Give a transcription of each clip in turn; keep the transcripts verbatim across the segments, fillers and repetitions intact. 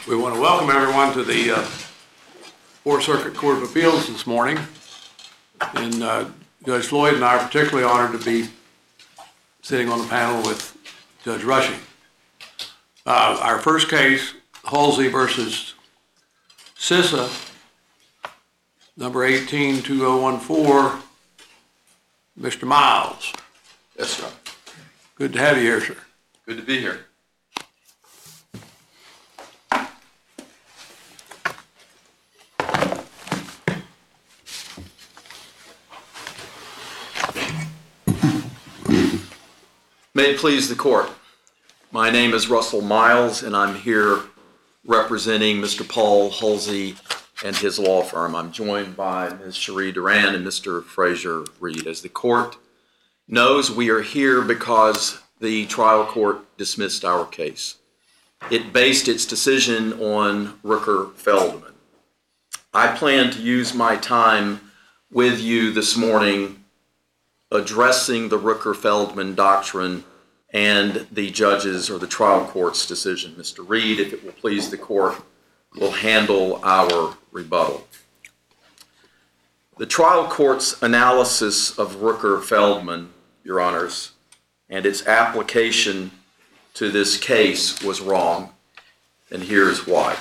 We want to welcome everyone to the uh, Fourth Circuit Court of Appeals this morning. And uh, Judge Floyd and I are particularly honored to be sitting on the panel with Judge Rushing. Uh, our first case, Halsey versus CISA, number eighteen two oh one four, Mister Miles. Yes, sir. Good to have you here, sir. Good to be here. May it please the court. My name is Russell Miles, and I'm here representing Mister Paul Halsey and his law firm. I'm joined by Miz Cherie Duran and Mister Fraser Reed. As the court knows, we are here because the trial court dismissed our case. It based its decision on Rooker-Feldman. I plan to use my time with you this morning addressing the Rooker-Feldman doctrine and the judge's or the trial court's decision. Mister Reed, if it will please the court, will handle our rebuttal. The trial court's analysis of Rooker-Feldman, Your Honors, and its application to this case was wrong, and here's why.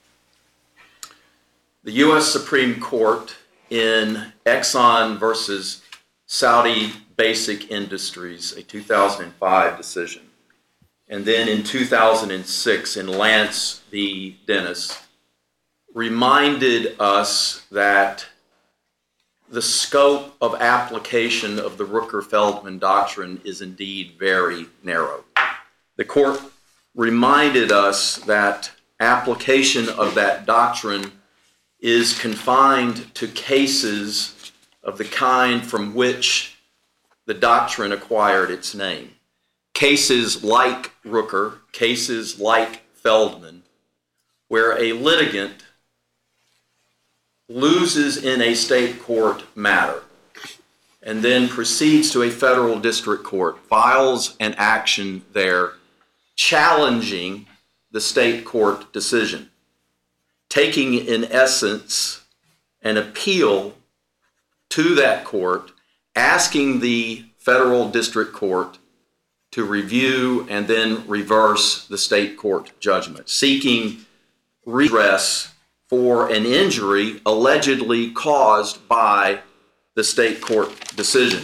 The U S Supreme Court in Exxon versus Saudi Basic Industries, a two thousand five decision, and then in two thousand six in Lance v. Dennis, reminded us that the scope of application of the Rooker-Feldman doctrine is indeed very narrow. The court reminded us that application of that doctrine is confined to cases of the kind from which the doctrine acquired its name. Cases like Rooker, cases like Feldman, where a litigant loses in a state court matter and then proceeds to a federal district court, files an action there challenging the state court decision, taking in essence an appeal to that court, asking the federal district court to review and then reverse the state court judgment, seeking redress for an injury allegedly caused by the state court decision.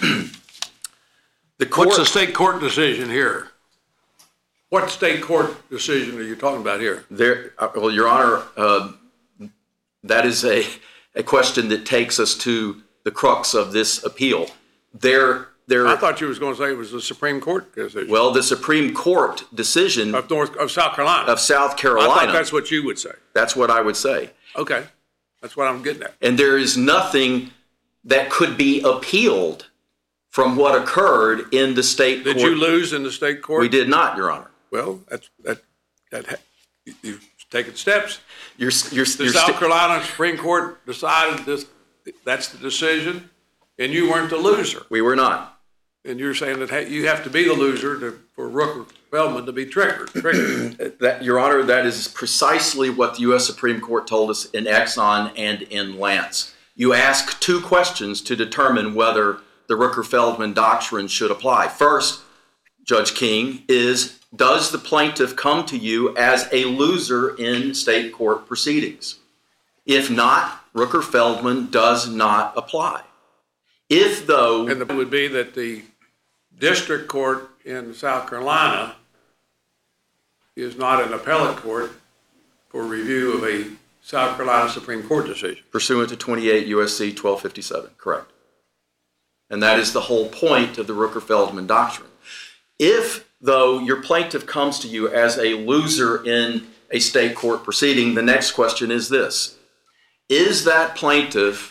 the court, What's the state court decision here? What state court decision are you talking about here? There, uh, well, Your Honor, uh, that is a, a question that takes us to the crux of this appeal. There, there. I thought you was going to say it was the Supreme Court decision. Well, the Supreme Court decision of North of South Carolina. Of South Carolina. I thought that's what you would say. That's what I would say. Okay, that's what I'm getting at. And there is nothing that could be appealed from what occurred in the state did court. Did you lose in the state court? We did not, Your Honor. Well, that's that. That you've taken steps. You're, you're, the you're South st- Carolina Supreme Court decided this. That's the decision, and you weren't the loser. We were not. And you're saying that hey, you have to be the loser to, for Rooker-Feldman to be triggered. triggered. that, Your Honor, that is precisely what the U S Supreme Court told us in Exxon and in Lance. You ask two questions to determine whether the Rooker-Feldman doctrine should apply. First, Judge King, is does the plaintiff come to you as a loser in state court proceedings? If not, Rooker-Feldman does not apply. If, though... And it would be that the district court in South Carolina is not an appellate court for review of a South Carolina Supreme Court decision. Pursuant to twenty-eight U S C twelve fifty-seven, correct. And that is the whole point of the Rooker-Feldman doctrine. If, though, your plaintiff comes to you as a loser in a state court proceeding, the next question is this. Is that plaintiff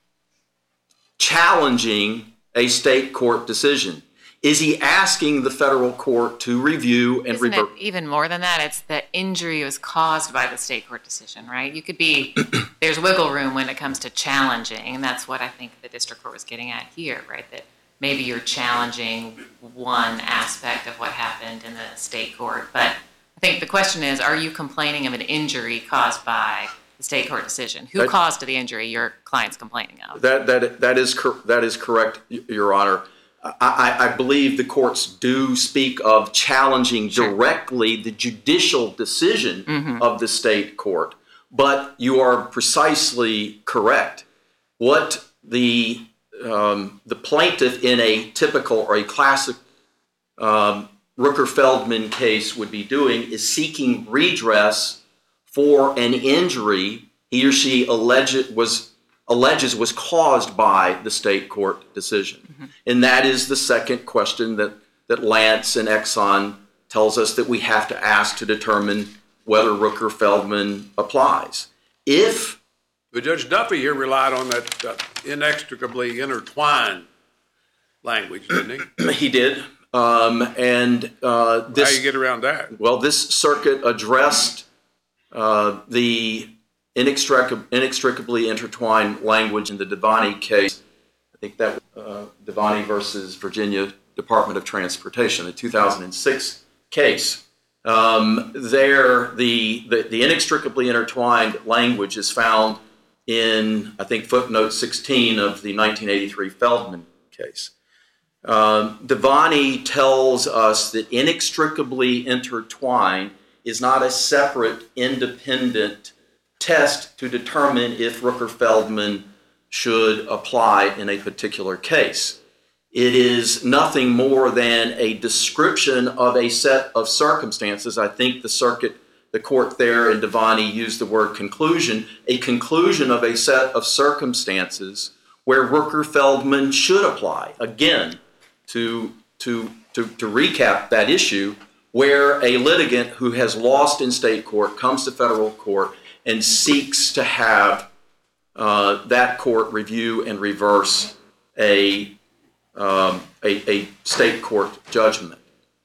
challenging a state court decision? Is he asking the federal court to review and Isn't revert? it even more than that? It's the injury was caused by the state court decision, right? You could be, there's wiggle room when it comes to challenging, and that's what I think the district court was getting at here, right? That maybe you're challenging one aspect of what happened in the state court, but I think the question is, are you complaining of an injury caused by the state court decision? Who That- caused the injury your client's complaining of? That, that, that is, cor- that is correct, Y- Your Honor. I, I, I believe the courts do speak of challenging Sure. directly the judicial decision of the state court, but you are precisely correct. What the, um, the plaintiff in a typical or a classic um, Rooker-Feldman case would be doing is seeking redress for an injury he or she alleged was alleges was caused by the state court decision. Mm-hmm. And that is the second question that, that Lance and Exxon tells us that we have to ask to determine whether Rooker-Feldman applies. If But Judge Duffy here relied on that uh, inextricably intertwined language, didn't he? he did, um, and uh, How this you get around that? well, this circuit addressed uh, the inextric- inextricably intertwined language in the Devani case. I think that uh, Devani versus Virginia Department of Transportation, the two thousand six case. Um, there, the, the, the inextricably intertwined language is found in, I think, footnote sixteen of the nineteen eighty-three Feldman case. Um, Devani tells us that inextricably intertwined is not a separate, independent test to determine if Rooker-Feldman should apply in a particular case. It is nothing more than a description of a set of circumstances. I think the circuit, the court there in Devani used the word conclusion, a conclusion of a set of circumstances where Rooker-Feldman should apply. Again, to, to, to, to recap that issue, where a litigant who has lost in state court comes to federal court and seeks to have uh, that court review and reverse a, um, a, a state court judgment.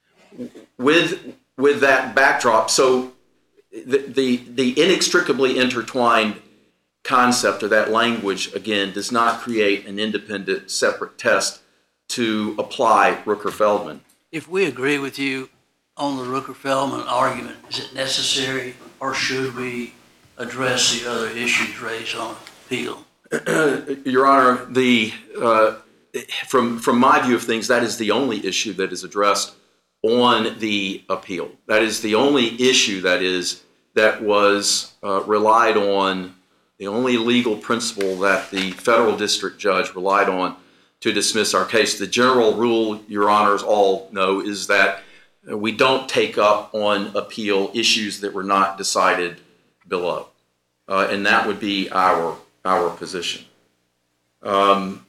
With, with that backdrop, so the, the, the inextricably intertwined concept or that language, again, does not create an independent, separate test to apply Rooker-Feldman. If we agree with you on the Rooker-Feldman argument, is it necessary or should we address the other issues raised on appeal? Your Honor, the uh, from from my view of things, that is the only issue that is addressed on the appeal. That is the only issue that is that was uh, relied on, the only legal principle that the federal district judge relied on to dismiss our case. The general rule, Your Honors all know, is that we don't take up on appeal issues that were not decided below. Uh, and that would be our our position. Um,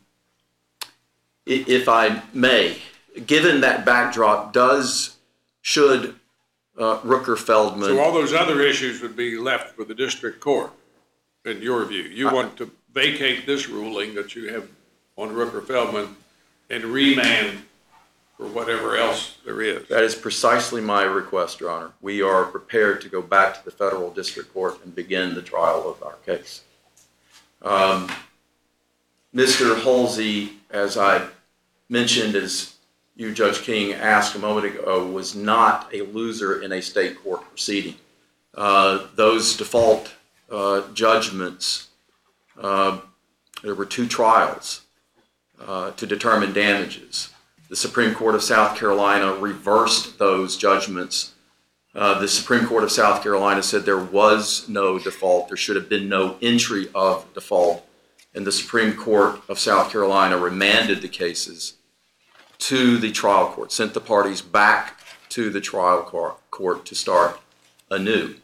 if I may, given that backdrop, does, should uh, Rooker-Feldman... So all those other issues would be left for the district court, in your view. You want to vacate this ruling that you have on Rooker-Feldman and remand for whatever else there is. That is precisely my request, Your Honor. We are prepared to go back to the federal district court and begin the trial of our case. Um, Mister Halsey, as I mentioned, as you, Judge King, asked a moment ago, was not a loser in a state court proceeding. Uh, those default uh, judgments, uh, there were two trials uh, to determine damages. The Supreme Court of South Carolina reversed those judgments. Uh, the Supreme Court of South Carolina said there was no default. There should have been no entry of default. And the Supreme Court of South Carolina remanded the cases to the trial court, sent the parties back to the trial court to start anew.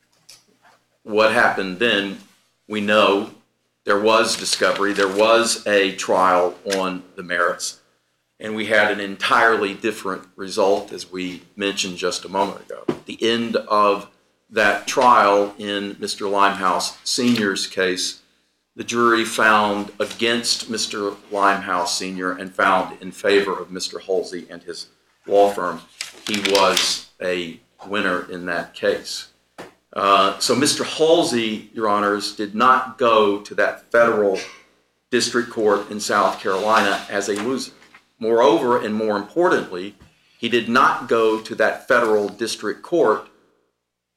What happened then, we know there was discovery, there was a trial on the merits, and we had an entirely different result, as we mentioned just a moment ago. At the end of that trial in Mister Limehouse Senior's case, the jury found against Mister Limehouse Senior and found in favor of Mister Halsey and his law firm. He was a winner in that case. Uh, so Mister Halsey, Your Honors, did not go to that federal district court in South Carolina as a loser. Moreover, and more importantly, he did not go to that federal district court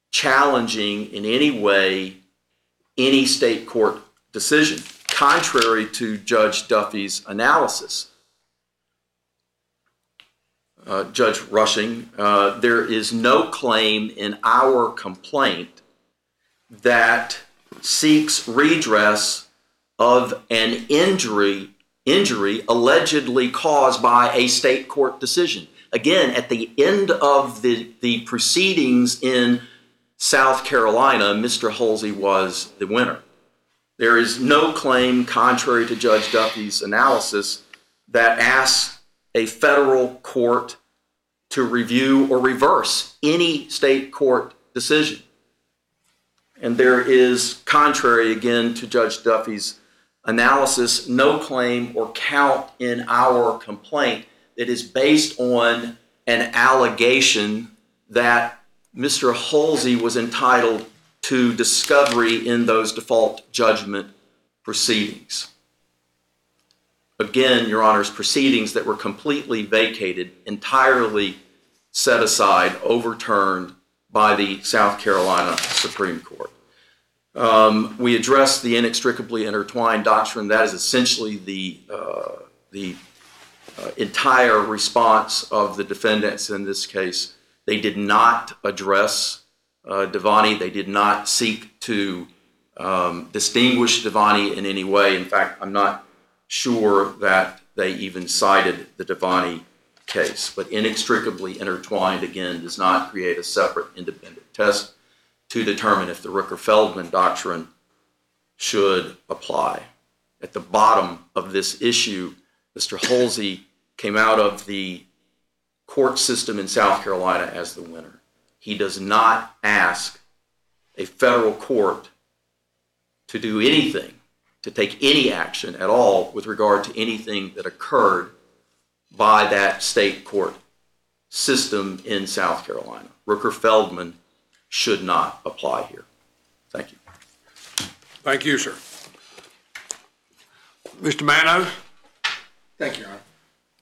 challenging in any way any state court decision, contrary to Judge Duffy's analysis. Uh, Judge Rushing, uh, there is no claim in our complaint that seeks redress of an injury injury allegedly caused by a state court decision. Again, at the end of the, the proceedings in South Carolina, Mister Hulsey was the winner. There is no claim, contrary to Judge Duffy's analysis, that asks a federal court to review or reverse any state court decision. And there is, contrary again to Judge Duffy's analysis, no claim or count in our complaint that is based on an allegation that Mister Hulsey was entitled to discovery in those default judgment proceedings. Again, Your Honors, proceedings that were completely vacated, entirely set aside, overturned by the South Carolina Supreme Court. Um, we addressed the inextricably intertwined doctrine. That is essentially the, uh, the uh, entire response of the defendants in this case. They did not address uh, Devaney. They did not seek to um, distinguish Devaney in any way. In fact, I'm not sure that they even cited the Devaney case. But inextricably intertwined, again, does not create a separate independent test to determine if the Rooker-Feldman doctrine should apply. At the bottom of this issue, Mister Hulsey came out of the court system in South Carolina as the winner. He does not ask a federal court to do anything, to take any action at all with regard to anything that occurred by that state court system in South Carolina. Rooker-Feldman should not apply here. Thank you. Thank you, sir. Mister Manos? Thank you, Your Honor.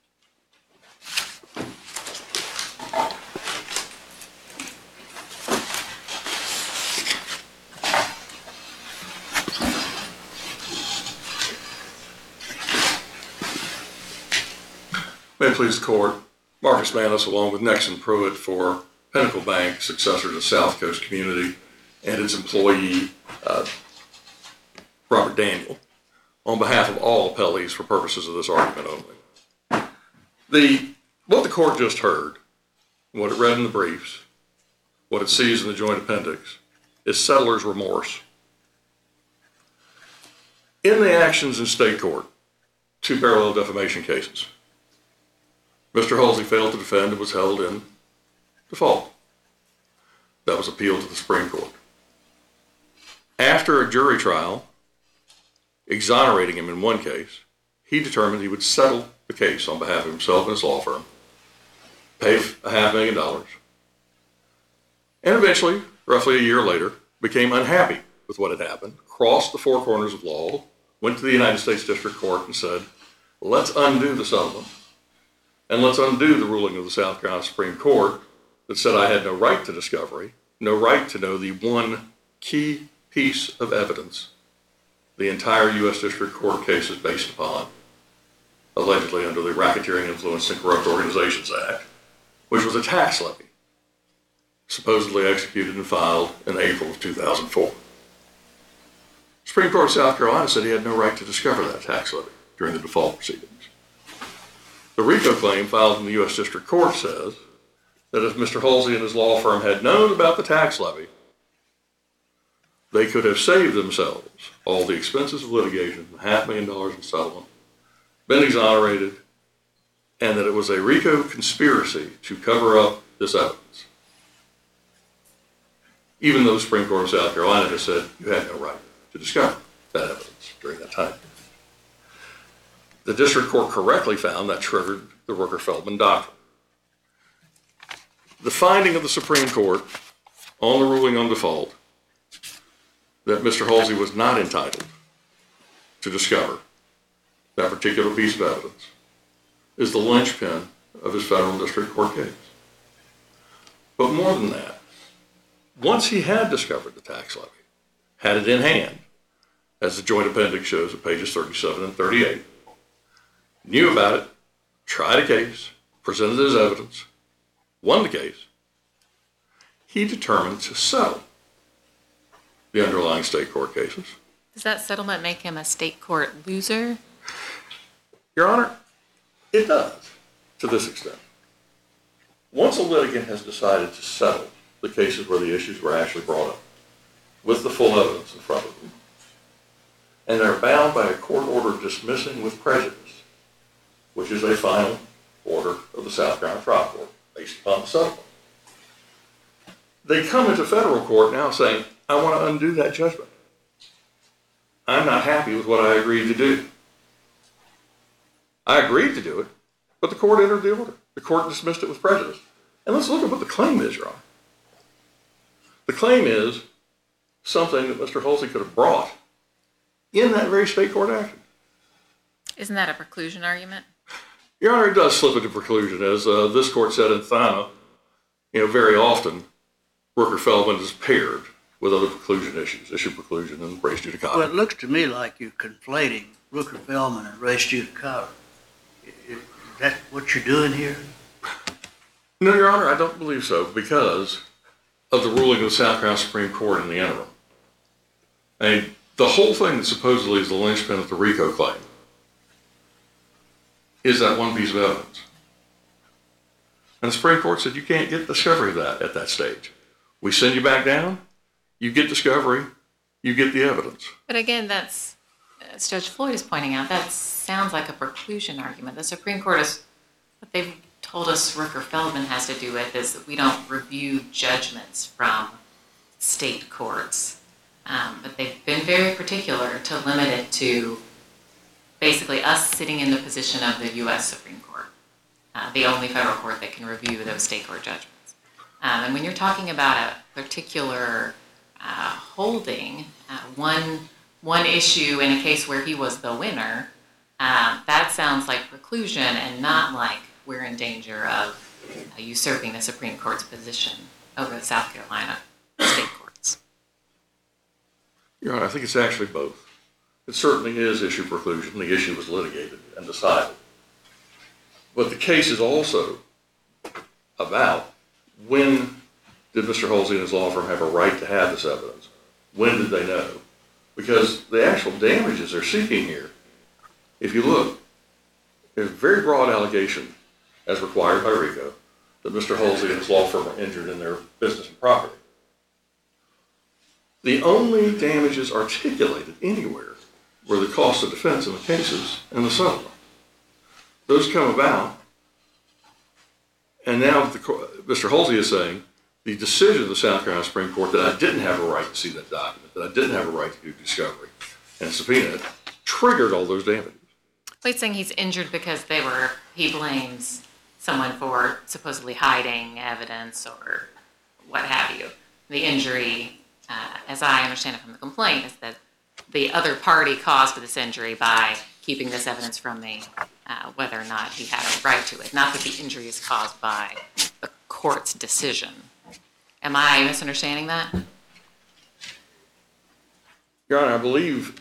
May it please the court, Marcus Manos along with Nexon Pruitt for Pinnacle Bank, successor to South Coast Community, and its employee, uh, Robert Daniel, on behalf of all appellees for purposes of this argument only. The, what the court just heard, what it read in the briefs, what it sees in the joint appendix, is settler's remorse. In the actions in state court, two parallel defamation cases, Mister Hulsey failed to defend and was held in default. That was appealed to the Supreme Court. After a jury trial, exonerating him in one case, he determined he would settle the case on behalf of himself and his law firm, pay a half million dollars, and eventually, roughly a year later, became unhappy with what had happened, crossed the four corners of law, went to the United States District Court and said, let's undo the settlement, and let's undo the ruling of the South Carolina Supreme Court that said I had no right to discovery, no right to know the one key piece of evidence the entire U S District Court case is based upon, allegedly under the Racketeering, Influence, and Corrupt Organizations Act, which was a tax levy, supposedly executed and filed in April of two thousand four. The Supreme Court of South Carolina said he had no right to discover that tax levy during the default proceedings. The RICO claim filed in the U S District Court says that if Mister Hulsey and his law firm had known about the tax levy, they could have saved themselves all the expenses of litigation, half million dollars in settlement, been exonerated, and that it was a RICO conspiracy to cover up this evidence. Even though the Supreme Court of South Carolina has said you had no right to discover that evidence during that time. The district court correctly found that triggered the Rooker-Feldman doctrine. The finding of the Supreme Court on the ruling on default that Mister Hulsey was not entitled to discover that particular piece of evidence is the linchpin of his federal district court case. But more than that, once he had discovered the tax levy, had it in hand, as the joint appendix shows at pages thirty-seven and thirty-eight, knew about it, tried a case, presented his evidence, won the case, he determined to settle the underlying state court cases. Does that settlement make him a state court loser? Your Honor, it does, to this extent. Once a litigant has decided to settle the cases where the issues were actually brought up, with the full evidence in front of them, and they're bound by a court order dismissing with prejudice, which is a final order of the South Carolina Trial Court based upon the settlement. They come into federal court now saying, I want to undo that judgment. I'm not happy with what I agreed to do. I agreed to do it, but the court entered the order. The court dismissed it with prejudice. And let's look at what the claim is, Your Honor. The claim is something that Mister Hulsey could have brought in that very state court action. Isn't that a preclusion argument? Your Honor, it does slip into preclusion. As uh, this court said in Thana, you know, very often Rooker-Feldman is paired with other preclusion issues, issue preclusion and res judicata. Well, it looks to me like you're conflating Rooker-Feldman and res judicata. Is that what you're doing here? No, Your Honor, I don't believe so, because of the ruling of the South Carolina Supreme Court in the interim. I mean, the whole thing that supposedly is the linchpin of the RICO claim is that one piece of evidence. And the Supreme Court said you can't get discovery of that at that stage. We send you back down, you get discovery, you get the evidence. But again, that's, as Judge Floyd is pointing out, that sounds like a preclusion argument. The Supreme Court is, what they've told us Rooker-Feldman has to do with is that we don't review judgments from state courts. Um, but they've been very particular to limit it to basically us sitting in the position of the U S Supreme Court, uh, the only federal court that can review those state court judgments. Um, and when you're talking about a particular uh, holding, uh, one one issue in a case where he was the winner, uh, that sounds like preclusion and not like we're in danger of uh, usurping the Supreme Court's position over the South Carolina state courts. Your Honor, I think it's actually both. It certainly is issue preclusion. The issue was litigated and decided. But the case is also about when did Mister Hulsey and his law firm have a right to have this evidence? When did they know? Because the actual damages they're seeking here, if you look, there's a very broad allegation, as required by RICO, that Mister Hulsey and his law firm were injured in their business and property. The only damages articulated anywhere were the cost of defense in the cases and the settlement. Those come about, and now the, Mister Hulsey is saying the decision of the South Carolina Supreme Court that I didn't have a right to see that document, that I didn't have a right to do discovery and subpoena it, triggered all those damages. Well, he's saying he's injured because they were, he blames someone for supposedly hiding evidence or what have you. The injury, uh, as I understand it from the complaint, is that the other party caused this injury by keeping this evidence from me, uh, whether or not he had a right to it. Not that the injury is caused by the court's decision. Am I misunderstanding that? Your Honor, I believe,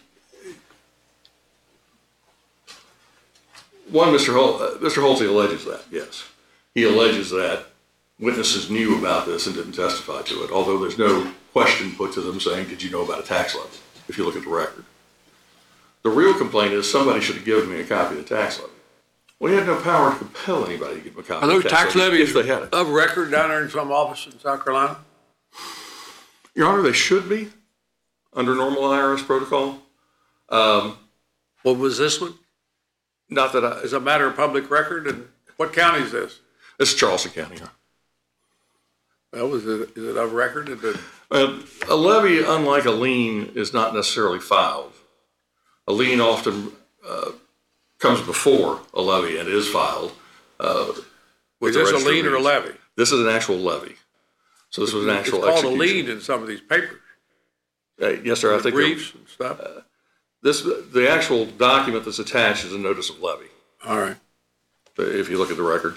one, Mister Hul- uh, Mister Hulsey alleges that, yes. He alleges that witnesses knew about this and didn't testify to it, although there's no question put to them saying, did you know about a tax levy, if you look at the record. The real complaint is somebody should have given me a copy of the tax levy. Well, he had no power to compel anybody to give him a copy Are those of the tax, tax levy levies if they had it. of record down there in some office in South Carolina? Your Honor, they should be under normal I R S protocol. Um, What was this one? not that I, Is it a matter of public record? And what county is this? it's Charleston County, Your Honor. Well, is it, is it of record? Is it, Uh, a levy, unlike a lien, is not necessarily filed. A lien often uh, comes before a levy and is filed. Uh, with is the this a register of lien or a deeds. levy? This is an actual levy. So this was an actual It's called a execution. lien in some of these papers. Uh, yes, sir. I think Briefs and stuff. this the actual document that's attached is a notice of levy. All right. If you look at the record,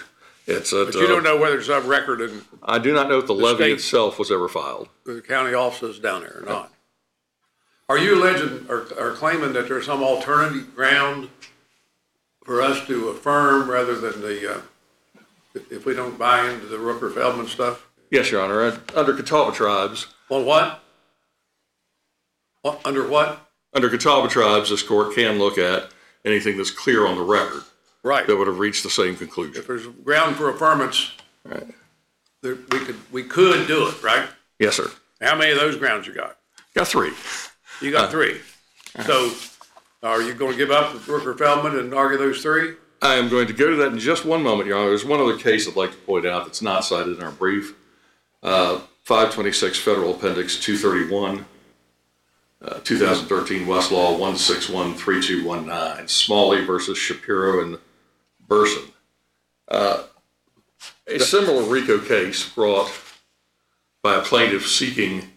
It's at, But you don't uh, know whether it's a record in I do not know if the levy state- itself was ever filed. the county offices down there or not. Are you alleging or, or claiming that there's some alternative ground for us to affirm rather than the, uh, if we don't buy into the Rooker Feldman stuff? Yes, Your Honor. Uh, Under Catawba Tribes, On what? What, under what? under Catawba Tribes, this court can look at anything that's clear on the record Right. that would have reached the same conclusion. If there's ground for affirmance, Right. there, we could, we could do it, right? Yes, sir. How many of those grounds you got? Got three. You got three. So are you going to give up Rooker Feldman and argue those three? I am going to go to that in just one moment, Your Honor. There's one other case I'd like to point out that's not cited in our brief. Uh, five twenty-six Federal Appendix two thirty-one, uh, two thousand thirteen Westlaw one six one three two one nine, Smalley versus Shapiro and Burson. Uh, a similar RICO case brought by a plaintiff seeking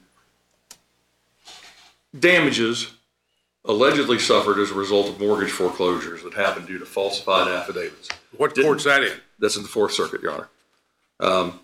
damages allegedly suffered as a result of mortgage foreclosures that happened due to falsified affidavits. What Didn't- court's that in? That's in the Fourth Circuit, Your Honor. Um,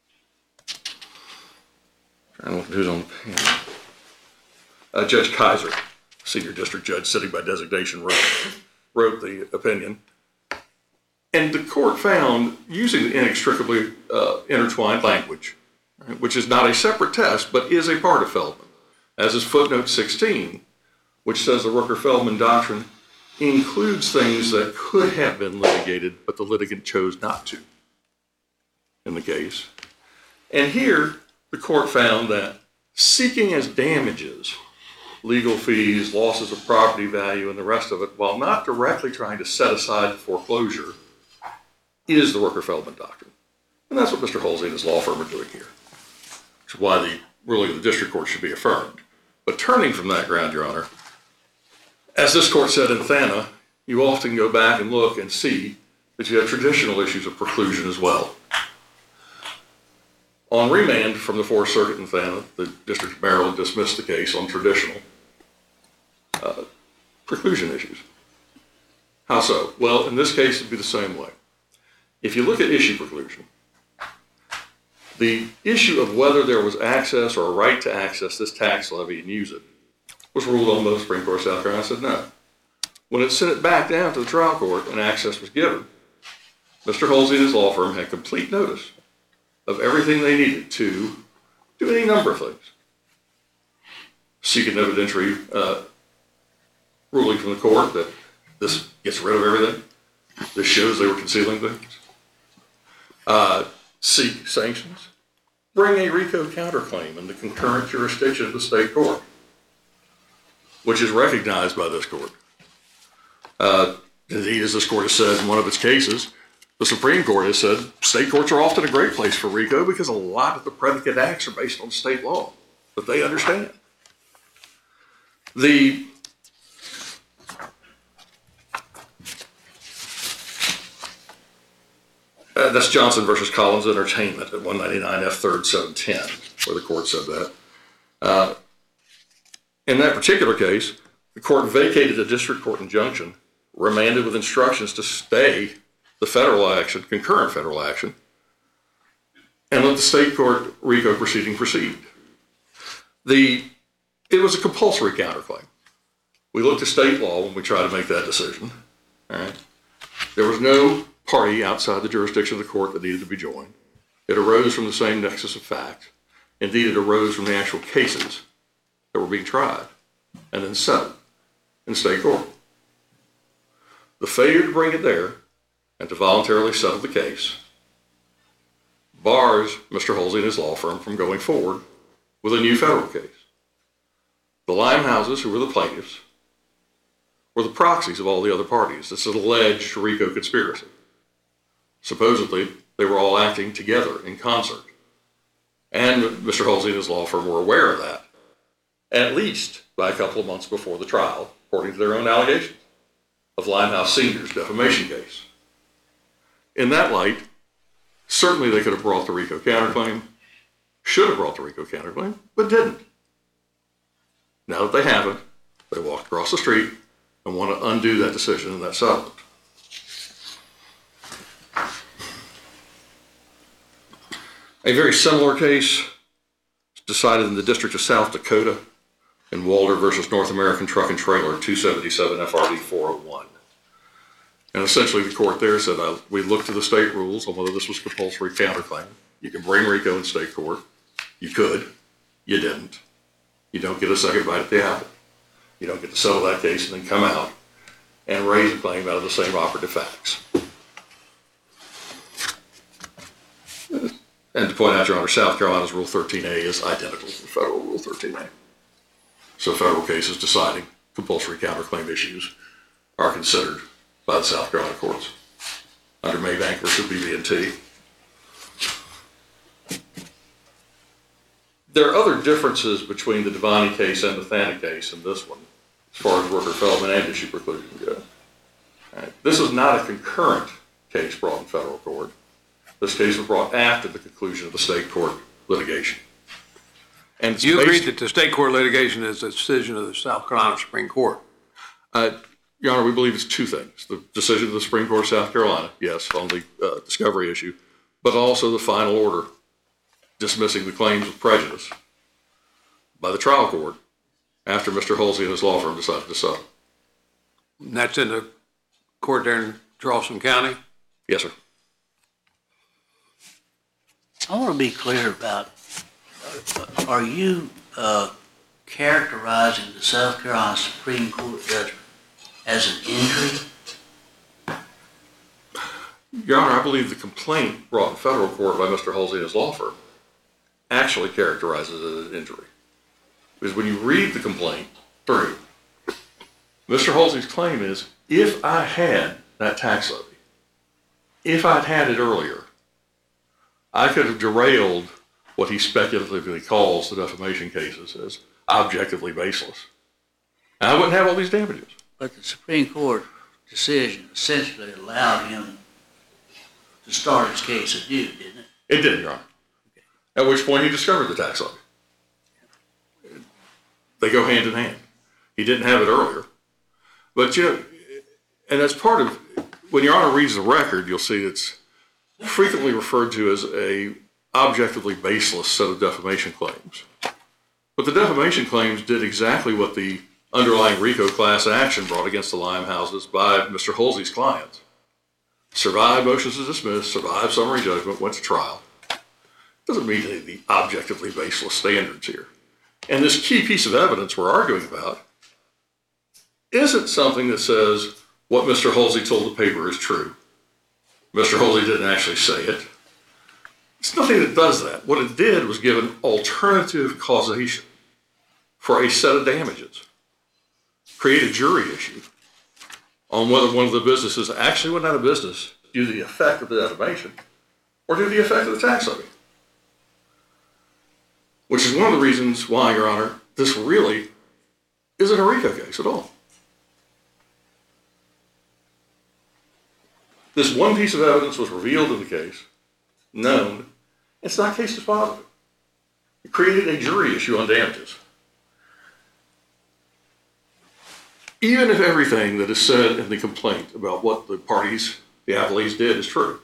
I don't know who's on the panel. Uh, Judge Kaiser, senior district judge sitting by designation, wrote, wrote the opinion. And the court found, using the inextricably uh, intertwined language, right, which is not a separate test, but is a part of Feldman, as is footnote sixteen, which says the Rooker-Feldman doctrine includes things that could have been litigated, but the litigant chose not to in the case. And here, the court found that seeking as damages legal fees, losses of property value, and the rest of it, while not directly trying to set aside the foreclosure, is the Rooker-Feldman doctrine. And that's what Mister Halsey and his law firm are doing here, which is why the ruling of the district court should be affirmed. But turning from that ground, Your Honor, as this court said in Thana, you often go back and look and see that you have traditional issues of preclusion as well. On remand from the Fourth Circuit in Thana, the District of Maryland dismissed the case on traditional uh, preclusion issues. How so? Well, in this case, it'd be the same way. If you look at issue preclusion, the issue of whether there was access or a right to access this tax levy and use it was ruled on by the Supreme Court of South Carolina. I said no. When it sent it back down to the trial court and access was given, Mister Halsey and his law firm had complete notice of everything they needed to do any number of things. Seek an evidentiary uh, ruling from the court that this gets rid of everything. This shows they were concealing things. Uh, seek sanctions. Bring a RICO counterclaim in the concurrent jurisdiction of the state court, which is recognized by this court. Uh, indeed, as this court has said in one of its cases, the Supreme Court has said state courts are often a great place for RICO because a lot of the predicate acts are based on state law that they understand. The uh, that's Johnson versus Collins Entertainment at one ninety-nine F third seven ten, where the court said that. Uh, in that particular case, the court vacated a district court injunction, remanded with instructions to stay the federal action, concurrent federal action, and let the state court RICO proceeding proceed. The, it was a compulsory counterclaim. We looked at state law when we tried to make that decision. All right. There was no party outside the jurisdiction of the court that needed to be joined. It arose from the same nexus of fact. Indeed, it arose from the actual cases that were being tried and then settled in state court. The failure to bring it there and to voluntarily settle the case bars Mister Halsey and his law firm from going forward with a new federal case. The Limehouses, who were the plaintiffs, were the proxies of all the other parties. This is an alleged RICO conspiracy. Supposedly, they were all acting together in concert. And Mister Halsey and his law firm were aware of that, at least by a couple of months before the trial, according to their own allegations of Limehouse Senior's defamation case. In that light, certainly they could have brought the RICO counterclaim, should have brought the RICO counterclaim, but didn't. Now that they haven't, they walked across the street and want to undo that decision and that settlement. A very similar case decided in the District of South Dakota in Walter versus North American Truck and Trailer, two seventy-seven F R D four oh one. And essentially the court there said, uh, we looked to the state rules on whether this was compulsory counterclaim. You can bring RICO in state court. You could. You didn't. You don't get a second bite at the apple. You don't get to settle that case and then come out and raise a claim out of the same operative facts. And to point out, Your Honor, South Carolina's Rule thirteen A is identical to federal Rule thirteen A. So federal cases deciding compulsory counterclaim issues are considered by the South Carolina courts under Maybank versus B B and T. There are other differences between the Devani case and the Thana case in this one, as far as Rooker-Feldman and issue preclusion go. Right. This is not a concurrent case brought in federal court. This case was brought after the conclusion of the state court litigation. And it's You agreed based- that the state court litigation is a decision of the South Carolina Supreme Court. Uh, Your Honor, we believe it's two things. The decision of the Supreme Court of South Carolina, yes, on the uh, discovery issue, but also the final order dismissing the claims with prejudice by the trial court after Mister Halsey and his law firm decided to settle. And that's in the court there in Charleston County. Yes, sir. I want to be clear about, are you uh, characterizing the South Carolina Supreme Court judgment as an injury? Your Honor, I believe the complaint brought in federal court by Mister Halsey and his law firm actually characterizes it as an injury. Because when you read the complaint through, Mister Halsey's claim is, if I had that tax levy, if I'd had it earlier, I could have derailed what he speculatively calls the defamation cases as objectively baseless. And I wouldn't have all these damages. But the Supreme Court decision essentially allowed him to start his case anew, didn't it? It did, Your Honor. At which point he discovered the tax levy. They go hand in hand. He didn't have it earlier. But, you know, and that's part of, when Your Honor reads the record, you'll see it's frequently referred to as a objectively baseless set of defamation claims. But the defamation claims did exactly what the underlying RICO class action brought against the Limehouses by Mister Halsey's clients. Survived motions to dismiss, survived summary judgment, went to trial. Doesn't meet any of the objectively baseless standards here. And this key piece of evidence we're arguing about isn't something that says what Mister Halsey told the paper is true. Mister Halsey didn't actually say it. It's nothing that does that. What it did was give an alternative causation for a set of damages. Create a jury issue on whether one of the businesses actually went out of business due to the effect of the defamation or due to the effect of the tax levy. Which is one of the reasons why, Your Honor, this really isn't a RICO case at all. This one piece of evidence was revealed in the case, known. It's not case dispositive. It created a jury issue on damages. Even if everything that is said in the complaint about what the parties, the appellees did is true,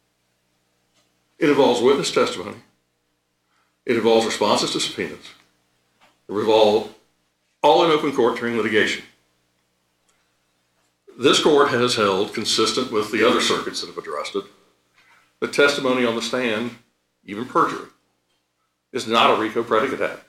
it involves witness testimony. It involves responses to subpoenas. It involves all in open court during litigation. This court has held, consistent with the other circuits that have addressed it, that testimony on the stand, even perjury, is not a RICO predicate act.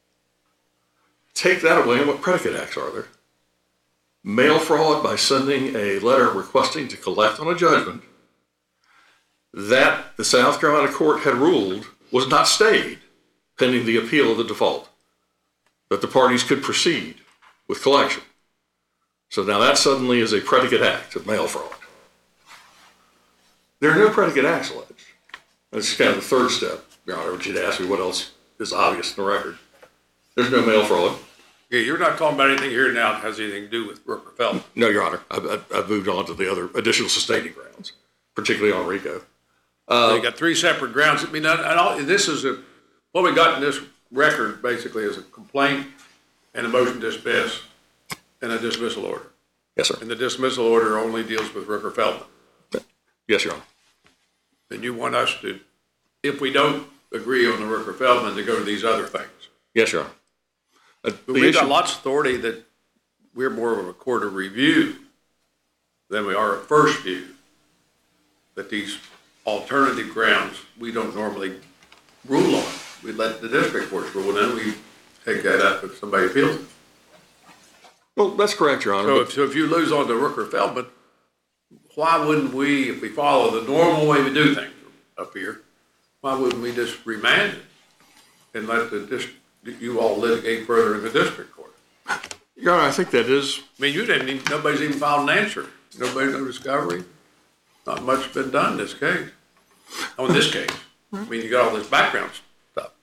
Take that away, and what predicate acts are there? Mail fraud by sending a letter requesting to collect on a judgment that the South Carolina court had ruled was not stayed pending the appeal of the default, that the parties could proceed with collection. So now that suddenly is a predicate act of mail fraud. There are no predicate acts alleged. That's kind of the third step, Your Honor, which you'd ask me what else is obvious in the record. There's no mail fraud. Yeah, you're not talking about anything here now that has anything to do with Rooker-Feldman. No, Your Honor. I've, I've I've moved on to the other additional sustaining grounds, particularly on RICO. So you got three separate grounds. I mean, and all, this is a, what we got in this record basically is a complaint and a motion to dismiss and a dismissal order. Yes, sir. And the dismissal order only deals with Rooker-Feldman. Yes, Your Honor. And you want us to, if we don't agree on the Rooker-Feldman to go to these other things. Yes, Your Honor. Uh, But the we've got issue- lots of authority that we're more of a court of review than we are a first view. That these alternative grounds, we don't normally rule on. We let the district courts rule, and then we take that up if somebody appeals it. Well, that's correct, Your Honor. So but- if, so if you lose on the Rooker-Feldman, why wouldn't we, if we follow the normal way we do things up here, why wouldn't we just remand it and let the dis, you all litigate further in the district court? Your Honor, I think that is, I mean, you didn't even, nobody's even filed an answer. Nobody, no discovery. Not much been done in this case. On this case. I mean, you got all this background stuff.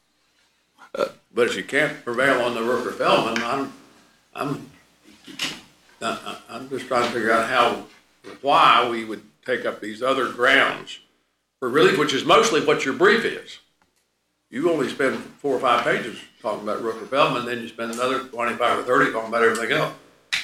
But if you can't prevail on the Rooker-Feldman, I'm, I'm, I- I'm just trying to figure out how, why we would take up these other grounds for relief, which is mostly what your brief is. You only spend four or five pages talking about Rooker-Feldman, then you spend another twenty-five or thirty talking about everything else.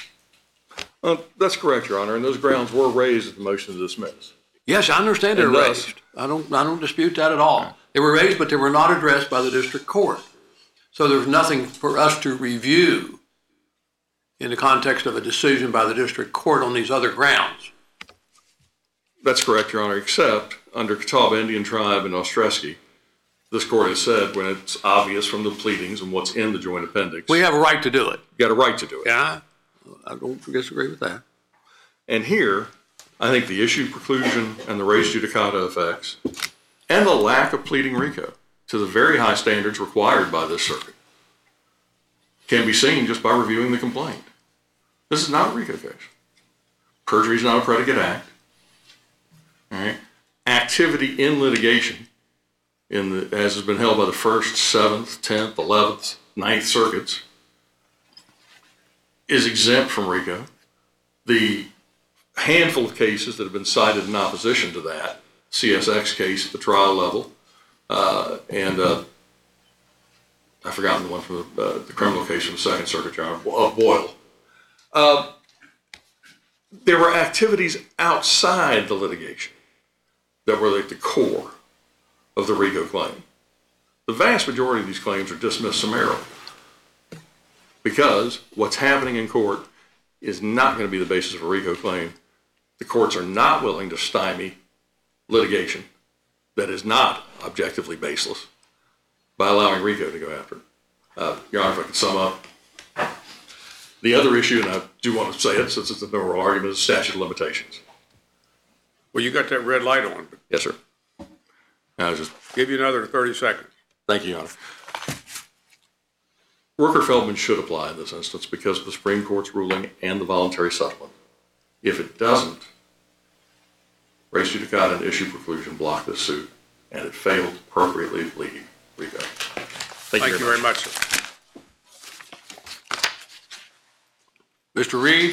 uh, that's correct, Your Honor, and those grounds were raised at the motion to dismiss. Yes, I understand they're And thus- raised. I don't, I don't dispute that at all. They were raised, but they were not addressed by the district court. So there's nothing for us to review in the context of a decision by the district court on these other grounds. That's correct, Your Honor, except under Catawba Indian Tribe and Ostreski, this court has said when it's obvious from the pleadings and what's in the joint appendix, We you have a right to do it. got a right to do it. Yeah, I don't disagree with that. And here, I think the issue preclusion and the res judicata effects and the lack of pleading RICO to the very high standards required by this circuit can be seen just by reviewing the complaint. This is not a RICO case. Perjury is not a predicate act. All right. Activity in litigation, in the, as has been held by the First, Seventh, Tenth, Eleventh, Ninth Circuits, is exempt from RICO. The handful of cases that have been cited in opposition to that, C S X case at the trial level, uh, and uh, I've forgotten the one from the, uh, the criminal case from the Second Circuit, Your Honor, of Boyle. Uh, there were activities outside the litigation that were like the core of the RICO claim. The vast majority of these claims are dismissed summarily because what's happening in court is not going to be the basis of a RICO claim. The courts are not willing to stymie litigation that is not objectively baseless by allowing RICO to go after it. Uh, Your Honor, if I can sum up. The other issue, and I do want to say it since it's an oral argument, is statute of limitations. Well, you got that red light on, but Yes, sir. I was just, give you another thirty seconds. thank you, Your Honor. Rooker-Feldman should apply in this instance because of the Supreme Court's ruling and the voluntary settlement. If it doesn't, res judicata and issue preclusion block this suit, and it failed to appropriately plead RICO. Thank, Thank you very much, sir. Mister Reed?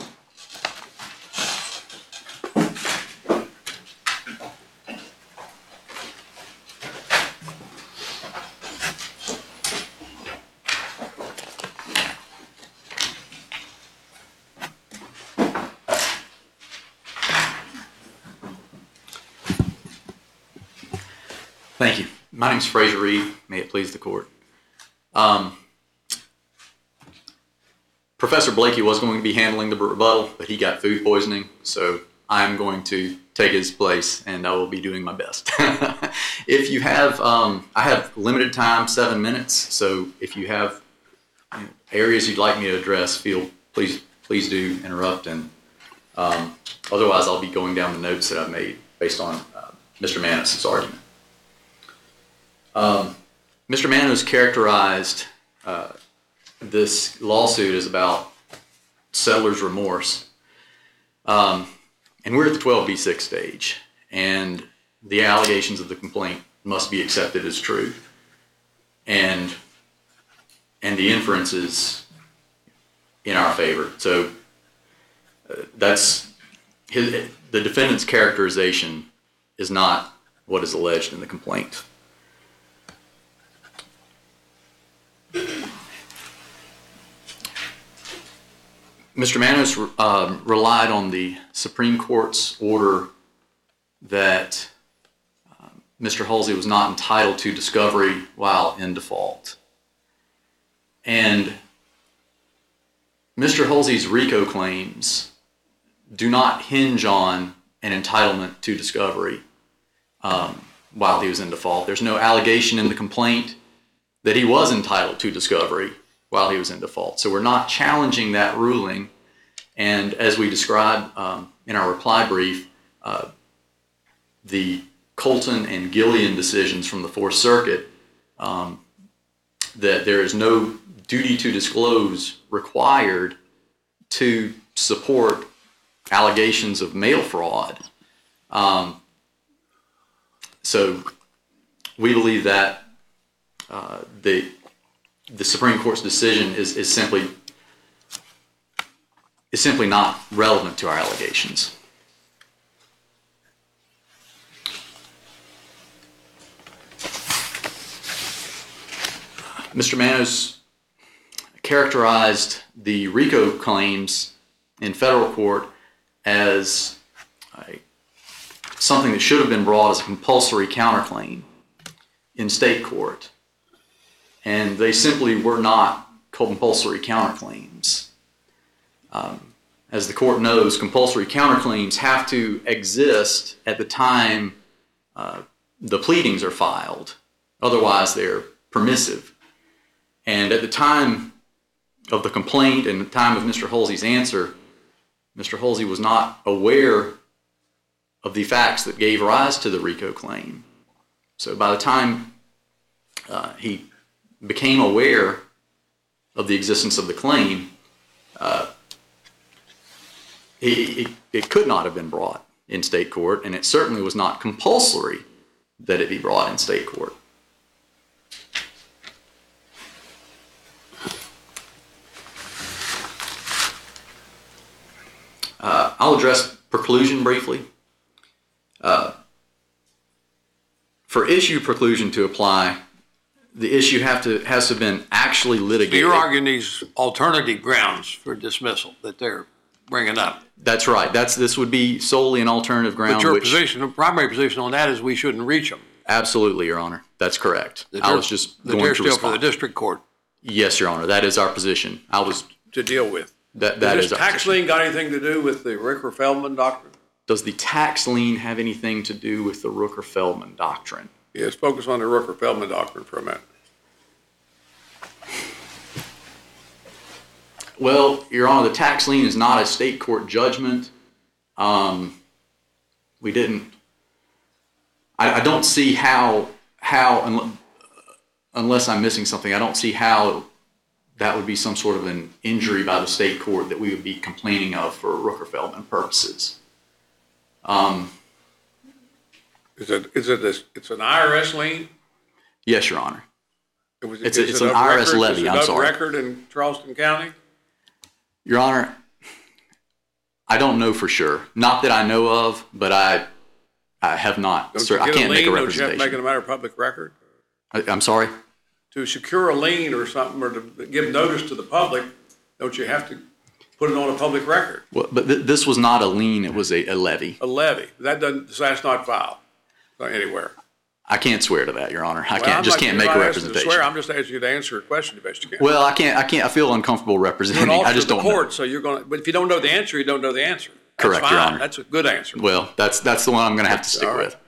Thank you. My name's Fraser Reed. May it please the court. Um, Professor Blakey was going to be handling the rebuttal, but he got food poisoning, so I'm going to take his place, and I will be doing my best. If you have, um, I have limited time, seven minutes, so if you have you know, areas you'd like me to address, feel please please do interrupt, and um, otherwise I'll be going down the notes that I've made based on uh, Mister Manis' argument. Um, Mister Manos characterized uh, this lawsuit as about settler's remorse. Um, and we're at the twelve B six stage, and the allegations of the complaint must be accepted as true. And, and the inference is in our favor. So uh, that's his, the defendant's characterization is not what is alleged in the complaint. Mister Manos uh, relied on the Supreme Court's order that uh, Mister Halsey was not entitled to discovery while in default. And Mister Halsey's RICO claims do not hinge on an entitlement to discovery um, while he was in default. There's no allegation in the complaint that he was entitled to discovery while he was in default. So we're not challenging that ruling. And as we described um, in our reply brief, uh, the Colton and Gillian decisions from the Fourth Circuit, um, that there is no duty to disclose required to support allegations of mail fraud. Um, so we believe that uh, the the Supreme Court's decision is, is simply is simply not relevant to our allegations. Mister Manos characterized the RICO claims in federal court as a, something that should have been brought as a compulsory counterclaim in state court. And they simply were not compulsory counterclaims. Um, as the court knows, compulsory counterclaims have to exist at the time uh, the pleadings are filed. Otherwise, they're permissive. And at the time of the complaint and the time of Mister Halsey's answer, Mister Halsey was not aware of the facts that gave rise to the RICO claim. So by the time uh, he became aware of the existence of the claim, uh, he, it, it could not have been brought in state court, and it certainly was not compulsory that it be brought in state court. Uh, I'll address preclusion briefly. Uh, for issue preclusion to apply, the issue have to has to have been actually litigated. So you're arguing these alternative grounds for dismissal that they're bringing up. That's right. That's this would be solely an alternative ground. But your which, position, the primary position on that is we shouldn't reach them. Absolutely, Your Honor. That's correct. That I was just that going they're to still respond. for the district court Yes, Your Honor. That is our position. I was to deal with. that. That Does is this our tax position. lien got anything to do with the Rooker-Feldman doctrine? Does the tax lien have anything to do with the Rooker-Feldman doctrine? Yes, focus on the Rooker-Feldman doctrine for a minute. Well, Your Honor, the tax lien is not a state court judgment. Um, we didn't. I, I don't see how how unless, unless I'm missing something. I don't see how that would be some sort of an injury by the state court that we would be complaining of for Rooker-Feldman purposes. Um, Is it, is it, this, it's an I R S lien? yes, Your Honor. It was- It's is a- it's it an of I R S record- levy, Is it I'm of sorry. record in Charleston County? Your Honor, I don't know for sure. Not that I know of, but I I have not. Don't Sir, you I get can't a make a lien? Don't you have to make it representation. a matter of public record? I, I'm sorry? To secure a lien or something, or to give notice to the public, don't you have to put it on a public record? Well, but th- this was not a lien. It was a, a levy. A levy, that doesn't, that's not filed anywhere. I can't swear to that, Your Honor. I Well, can't I'm just not- can't you're make a not asking to representation. swear, I'm just asking you to answer a question the best you can. Well, I can't. I can't. I feel uncomfortable You're an representing. I officer just of the don't know. court, so you're going to, but if you don't know the answer, you don't know the answer. That's Correct, Your fine. Honor. That's a good answer. Well, that's that's the one I'm going to have to stick All right. with.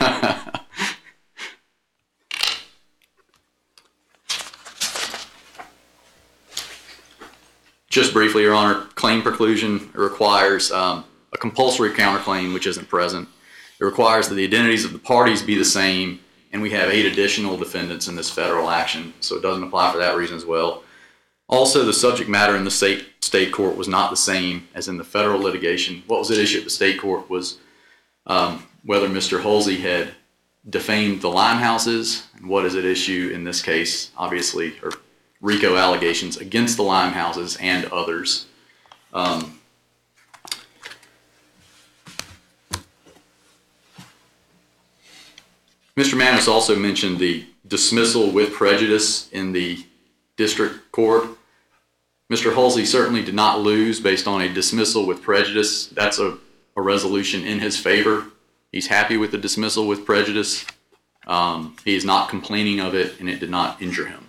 Just briefly, Your Honor, claim preclusion requires um, a compulsory counterclaim, which isn't present. It requires that the identities of the parties be the same, and we have eight additional defendants in this federal action, so it doesn't apply for that reason as well. Also, the subject matter in the state state court was not the same as in the federal litigation. What was at issue at the state court was um, whether Mister Halsey had defamed the Limehouses, and what is at issue in this case, obviously, are RICO allegations against the Limehouses and others. Um, Mister Manos also mentioned the dismissal with prejudice in the district court. Mister Halsey certainly did not lose based on a dismissal with prejudice. That's a, a resolution in his favor. He's happy with the dismissal with prejudice. Um, he is not complaining of it, and it did not injure him.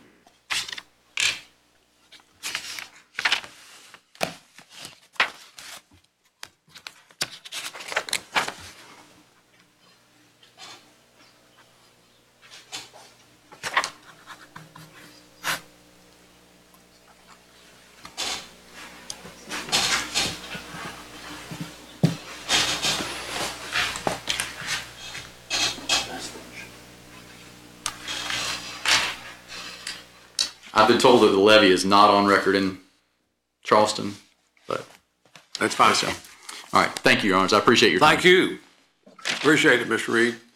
I've been told that the levy is not on record in Charleston, but That's fine. so. All right, thank you, Your Honors. I appreciate your time. Thank you. Appreciate it, Mister Reed.